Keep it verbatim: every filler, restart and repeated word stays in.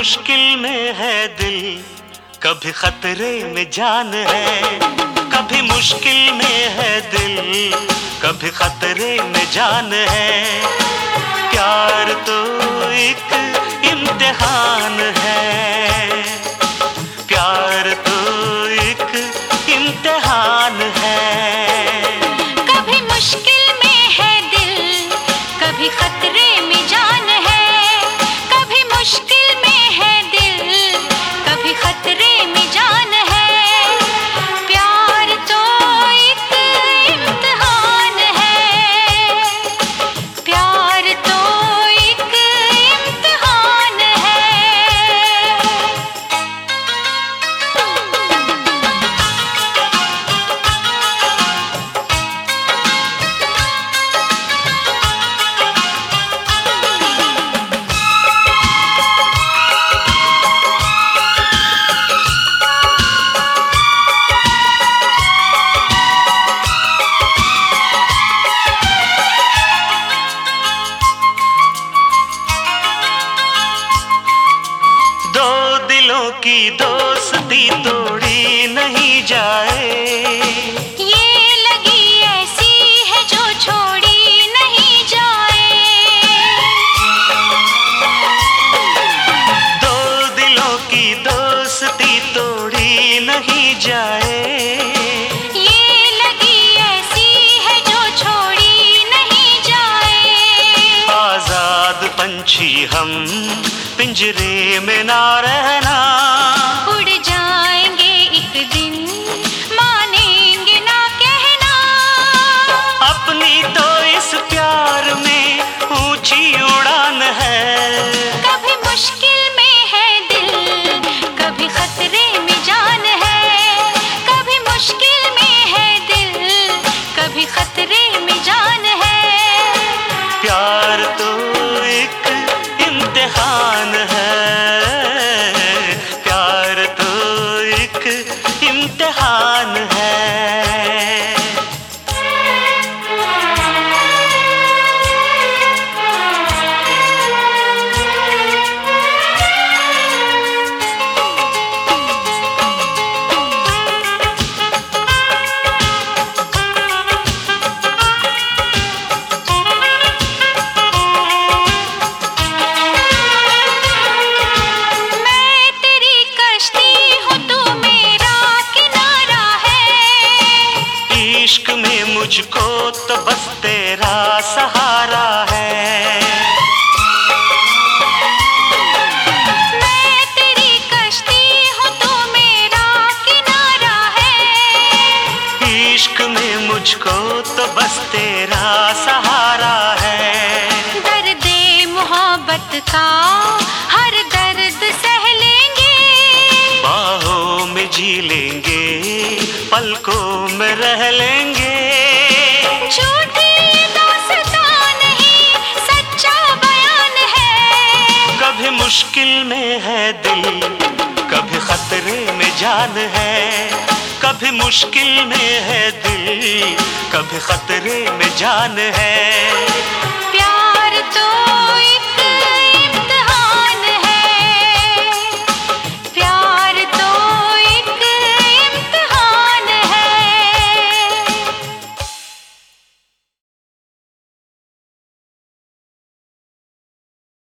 मुश्किल में है दिल, कभी खतरे में जान है। कभी मुश्किल में है दिल, कभी खतरे में जान है। प्यार तो एक इम्तिहान है, प्यार तो एक इम्तिहान है। कभी मुश्किल में है दिल, कभी खतरे में जान है। कभी मुश्किल में है दिल, कभी खतरे में जान है। प्यार तो एक इम्तिहान है, प्यार तो एक इम्तिहान है। की दोस्ती तोड़ी नहीं जाए, ये लगी ऐसी है जो छोड़ी नहीं जाए। दो दिलों की दोस्ती तोड़ी नहीं जाए, ये लगी ऐसी है जो छोड़ी नहीं जाए। आजाद पंछी हम पिंजरे में ना रहना, उड़ जाएंगे एक दिन मानेंगे ना कहना। अपनी तो इस प्यार में ऊंची उड़ान है। कभी मुश्किल में है दिल, कभी खतरे में जान है। कभी मुश्किल में है दिल, कभी खतरे में जान है। प्यार तो एक इम्तिहान है, प्यार तो एक इम्तिहान है। इश्क में मुझको तो बस तेरा सहारा है। मैं तेरी कश्ती हूँ, तू मेरा किनारा है। इश्क में मुझको तो बस तेरा सहारा है। दर्दे मोहब्बत का हर दर्द सह लेंगे, बाहों में जी लेंगे, पलकों में रह लेंगे। झूठी दास्तां नहीं, सच्चा बयान है। कभी मुश्किल में है दिल, कभी खतरे में जान है। कभी मुश्किल में है दिल, कभी खतरे में जान है।